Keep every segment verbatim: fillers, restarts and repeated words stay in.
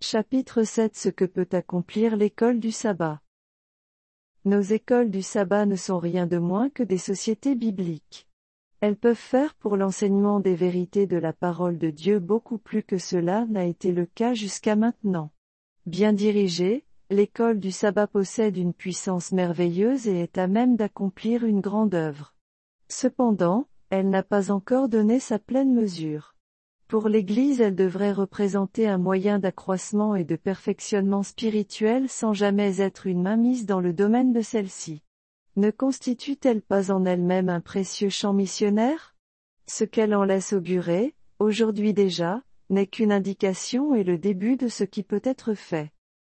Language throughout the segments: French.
Chapitre sept. Ce que peut accomplir l'école du sabbat. Nos écoles du sabbat ne sont rien de moins que des sociétés bibliques. Elles peuvent faire pour l'enseignement des vérités de la parole de Dieu beaucoup plus que cela n'a été le cas jusqu'à maintenant. Bien dirigée, l'école du sabbat possède une puissance merveilleuse et est à même d'accomplir une grande œuvre. Cependant, elle n'a pas encore donné sa pleine mesure. Pour l'Église, elle devrait représenter un moyen d'accroissement et de perfectionnement spirituel sans jamais être une mainmise dans le domaine de celle-ci. Ne constitue-t-elle pas en elle-même un précieux champ missionnaire? Ce qu'elle en laisse augurer, aujourd'hui déjà, n'est qu'une indication et le début de ce qui peut être fait.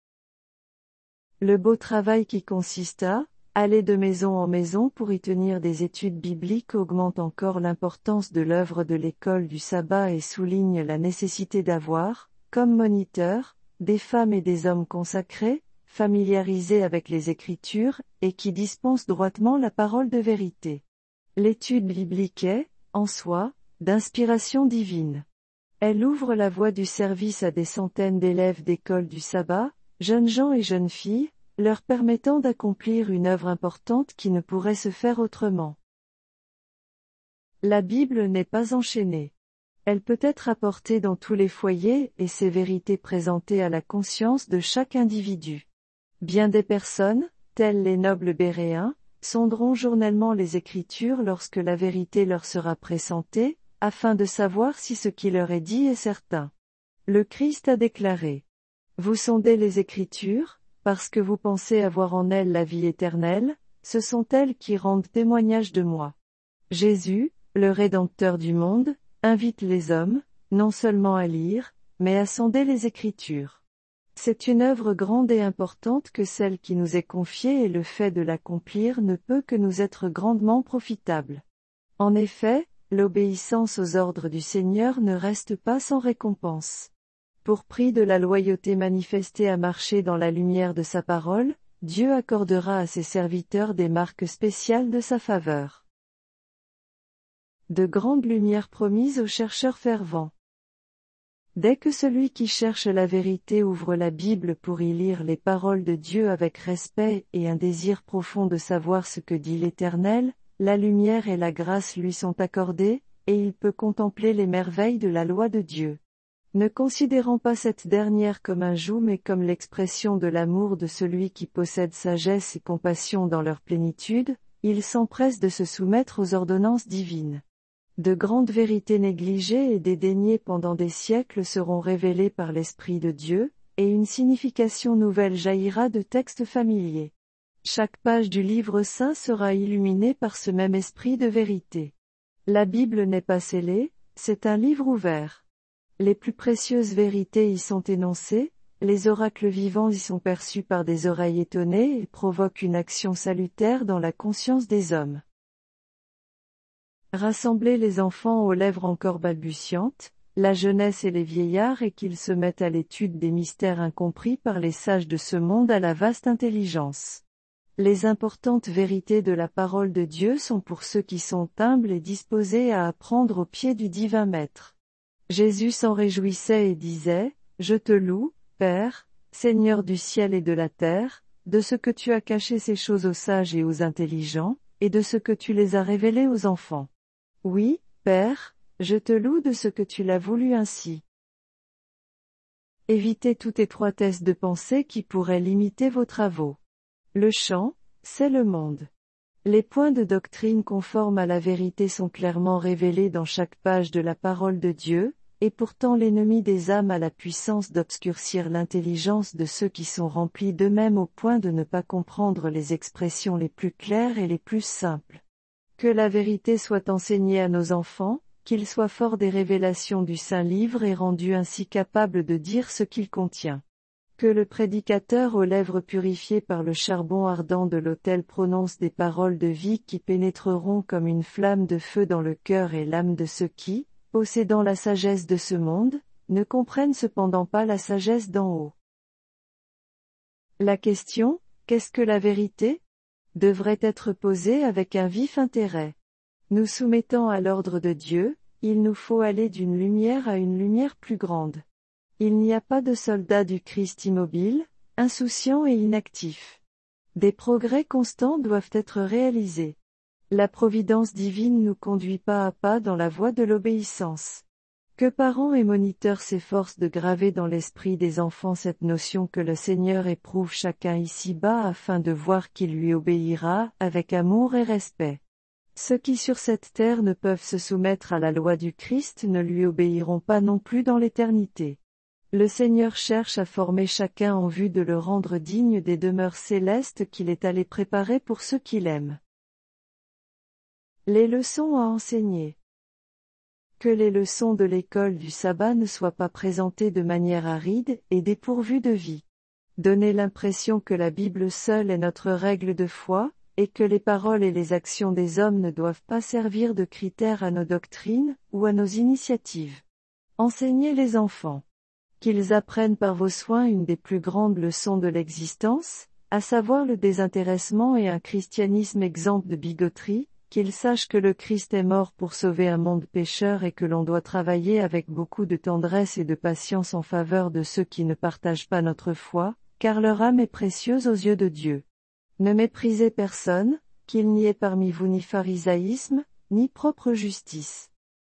Le beau travail qui consiste à aller de maison en maison pour y tenir des études bibliques augmente encore l'importance de l'œuvre de l'école du sabbat et souligne la nécessité d'avoir, comme moniteurs, des femmes et des hommes consacrés, familiarisés avec les Écritures, et qui dispensent droitement la parole de vérité. L'étude biblique est, en soi, d'inspiration divine. Elle ouvre la voie du service à des centaines d'élèves d'école du sabbat, jeunes gens et jeunes filles, leur permettant d'accomplir une œuvre importante qui ne pourrait se faire autrement. La Bible n'est pas enchaînée. Elle peut être apportée dans tous les foyers et ses vérités présentées à la conscience de chaque individu. Bien des personnes, tels les nobles béréens, sonderont journellement les Écritures lorsque la vérité leur sera présentée, afin de savoir si ce qui leur est dit est certain. Le Christ a déclaré: « Vous sondez les Écritures, parce que vous pensez avoir en elles la vie éternelle, ce sont elles qui rendent témoignage de moi. » Jésus, le Rédempteur du monde, invite les hommes, non seulement à lire, mais à sonder les Écritures. C'est une œuvre grande et importante que celle qui nous est confiée et le fait de l'accomplir ne peut que nous être grandement profitable. En effet, l'obéissance aux ordres du Seigneur ne reste pas sans récompense. Pour prix de la loyauté manifestée à marcher dans la lumière de sa parole, Dieu accordera à ses serviteurs des marques spéciales de sa faveur. De grandes lumières promises aux chercheurs fervents. Dès que celui qui cherche la vérité ouvre la Bible pour y lire les paroles de Dieu avec respect et un désir profond de savoir ce que dit l'Éternel, la lumière et la grâce lui sont accordées, et il peut contempler les merveilles de la loi de Dieu. Ne considérant pas cette dernière comme un joug mais comme l'expression de l'amour de celui qui possède sagesse et compassion dans leur plénitude, il s'empresse de se soumettre aux ordonnances divines. De grandes vérités négligées et dédaignées pendant des siècles seront révélées par l'Esprit de Dieu, et une signification nouvelle jaillira de textes familiers. Chaque page du livre saint sera illuminée par ce même esprit de vérité. La Bible n'est pas scellée, c'est un livre ouvert. Les plus précieuses vérités y sont énoncées, les oracles vivants y sont perçus par des oreilles étonnées et provoquent une action salutaire dans la conscience des hommes. Rassemblez les enfants aux lèvres encore balbutiantes, la jeunesse et les vieillards et qu'ils se mettent à l'étude des mystères incompris par les sages de ce monde à la vaste intelligence. Les importantes vérités de la parole de Dieu sont pour ceux qui sont humbles et disposés à apprendre au pied du divin Maître. Jésus s'en réjouissait et disait: « Je te loue, Père, Seigneur du ciel et de la terre, de ce que tu as caché ces choses aux sages et aux intelligents, et de ce que tu les as révélées aux enfants. Oui, Père, je te loue de ce que tu l'as voulu ainsi. » Évitez toute étroitesse de pensée qui pourrait limiter vos travaux. Le champ, c'est le monde. Les points de doctrine conformes à la vérité sont clairement révélés dans chaque page de la parole de Dieu, et pourtant l'ennemi des âmes a la puissance d'obscurcir l'intelligence de ceux qui sont remplis d'eux-mêmes au point de ne pas comprendre les expressions les plus claires et les plus simples. Que la vérité soit enseignée à nos enfants, qu'ils soient forts des révélations du Saint-Livre et rendus ainsi capables de dire ce qu'il contient. Que le prédicateur aux lèvres purifiées par le charbon ardent de l'autel prononce des paroles de vie qui pénétreront comme une flamme de feu dans le cœur et l'âme de ceux qui, possédant la sagesse de ce monde, ne comprennent cependant pas la sagesse d'en haut. La question, qu'est-ce que la vérité? Devrait être posée avec un vif intérêt. Nous soumettant à l'ordre de Dieu, il nous faut aller d'une lumière à une lumière plus grande. Il n'y a pas de soldat du Christ immobile, insouciant et inactif. Des progrès constants doivent être réalisés. La providence divine nous conduit pas à pas dans la voie de l'obéissance. Que parents et moniteurs s'efforcent de graver dans l'esprit des enfants cette notion que le Seigneur éprouve chacun ici-bas afin de voir qu'il lui obéira, avec amour et respect. Ceux qui sur cette terre ne peuvent se soumettre à la loi du Christ ne lui obéiront pas non plus dans l'éternité. Le Seigneur cherche à former chacun en vue de le rendre digne des demeures célestes qu'il est allé préparer pour ceux qui l'aiment. Les leçons à enseigner. Que les leçons de l'école du sabbat ne soient pas présentées de manière aride et dépourvues de vie. Donner l'impression que la Bible seule est notre règle de foi, et que les paroles et les actions des hommes ne doivent pas servir de critères à nos doctrines, ou à nos initiatives. Enseignez les enfants. Qu'ils apprennent par vos soins une des plus grandes leçons de l'existence, à savoir le désintéressement et un christianisme exempt de bigoterie, qu'ils sachent que le Christ est mort pour sauver un monde pécheur et que l'on doit travailler avec beaucoup de tendresse et de patience en faveur de ceux qui ne partagent pas notre foi, car leur âme est précieuse aux yeux de Dieu. Ne méprisez personne, qu'il n'y ait parmi vous ni pharisaïsme, ni propre justice.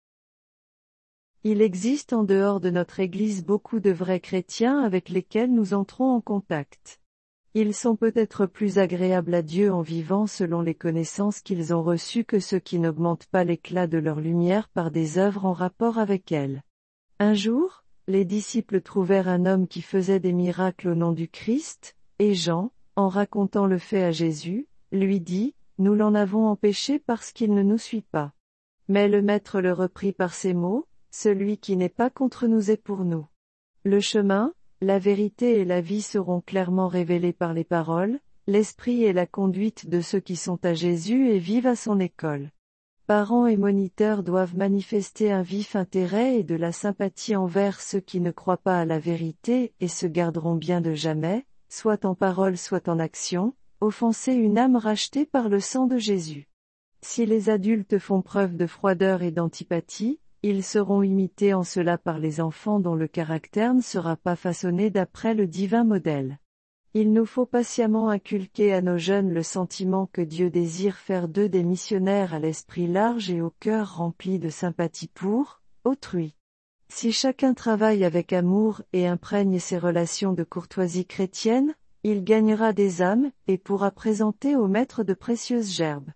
Il existe en dehors de notre Église beaucoup de vrais chrétiens avec lesquels nous entrons en contact. Ils sont peut-être plus agréables à Dieu en vivant selon les connaissances qu'ils ont reçues que ceux qui n'augmentent pas l'éclat de leur lumière par des œuvres en rapport avec elle. Un jour, les disciples trouvèrent un homme qui faisait des miracles au nom du Christ, et Jean, en racontant le fait à Jésus, lui dit, « Nous l'en avons empêché parce qu'il ne nous suit pas. » Mais le Maître le reprit par ces mots, « Celui qui n'est pas contre nous est pour nous. » Le chemin, la vérité et la vie seront clairement révélés par les paroles, l'esprit et la conduite de ceux qui sont à Jésus et vivent à son école. Parents et moniteurs doivent manifester un vif intérêt et de la sympathie envers ceux qui ne croient pas à la vérité et se garderont bien de jamais, soit en parole soit en action, offenser une âme rachetée par le sang de Jésus. Si les adultes font preuve de froideur et d'antipathie, ils seront imités en cela par les enfants dont le caractère ne sera pas façonné d'après le divin modèle. Il nous faut patiemment inculquer à nos jeunes le sentiment que Dieu désire faire d'eux des missionnaires à l'esprit large et au cœur rempli de sympathie pour autrui. Si chacun travaille avec amour et imprègne ses relations de courtoisie chrétienne, il gagnera des âmes et pourra présenter au Maître de précieuses gerbes.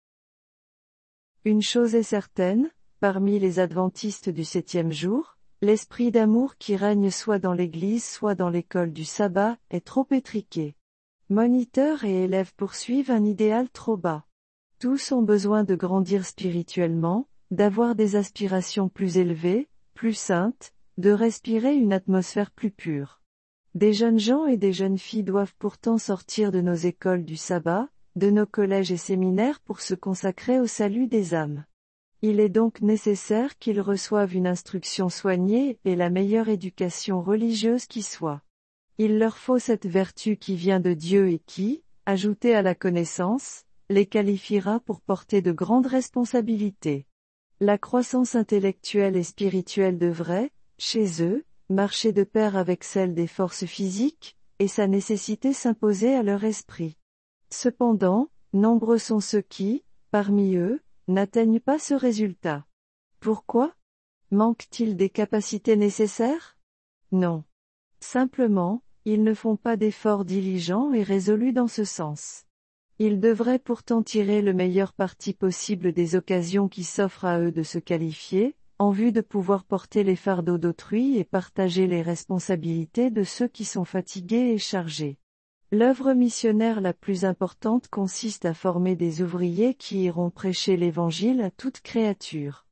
Une chose est certaine, parmi les adventistes du septième jour, l'esprit d'amour qui règne soit dans l'Église soit dans l'école du sabbat est trop étriqué. Moniteurs et élèves poursuivent un idéal trop bas. Tous ont besoin de grandir spirituellement, d'avoir des aspirations plus élevées, plus saintes, de respirer une atmosphère plus pure. Des jeunes gens et des jeunes filles doivent pourtant sortir de nos écoles du sabbat, de nos collèges et séminaires pour se consacrer au salut des âmes. Il est donc nécessaire qu'ils reçoivent une instruction soignée et la meilleure éducation religieuse qui soit. Il leur faut cette vertu qui vient de Dieu et qui, ajoutée à la connaissance, les qualifiera pour porter de grandes responsabilités. La croissance intellectuelle et spirituelle devrait, chez eux, marcher de pair avec celle des forces physiques, et sa nécessité s'imposer à leur esprit. Cependant, nombreux sont ceux qui, parmi eux, n'atteignent pas ce résultat. Pourquoi? Manquent-ils des capacités nécessaires? Non. Simplement, ils ne font pas d'efforts diligents et résolus dans ce sens. Ils devraient pourtant tirer le meilleur parti possible des occasions qui s'offrent à eux de se qualifier, en vue de pouvoir porter les fardeaux d'autrui et partager les responsabilités de ceux qui sont fatigués et chargés. L'œuvre missionnaire la plus importante consiste à former des ouvriers qui iront prêcher l'Évangile à toute créature.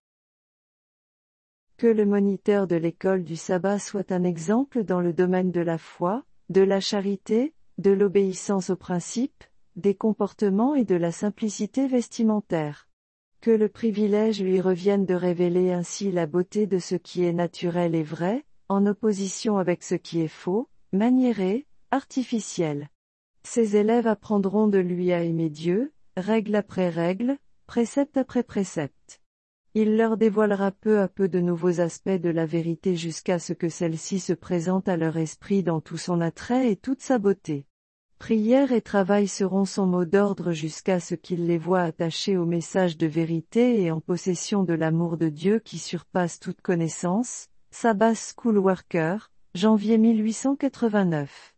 Que le moniteur de l'école du sabbat soit un exemple dans le domaine de la foi, de la charité, de l'obéissance aux principes, des comportements et de la simplicité vestimentaire. Que le privilège lui revienne de révéler ainsi la beauté de ce qui est naturel et vrai, en opposition avec ce qui est faux, maniéré, artificiel. Ses élèves apprendront de lui à aimer Dieu, règle après règle, précepte après précepte. Il leur dévoilera peu à peu de nouveaux aspects de la vérité jusqu'à ce que celle-ci se présente à leur esprit dans tout son attrait et toute sa beauté. Prière et travail seront son mot d'ordre jusqu'à ce qu'il les voie attachés au message de vérité et en possession de l'amour de Dieu qui surpasse toute connaissance. Sabbath School Worker, janvier mille huit cent quatre-vingt-neuf.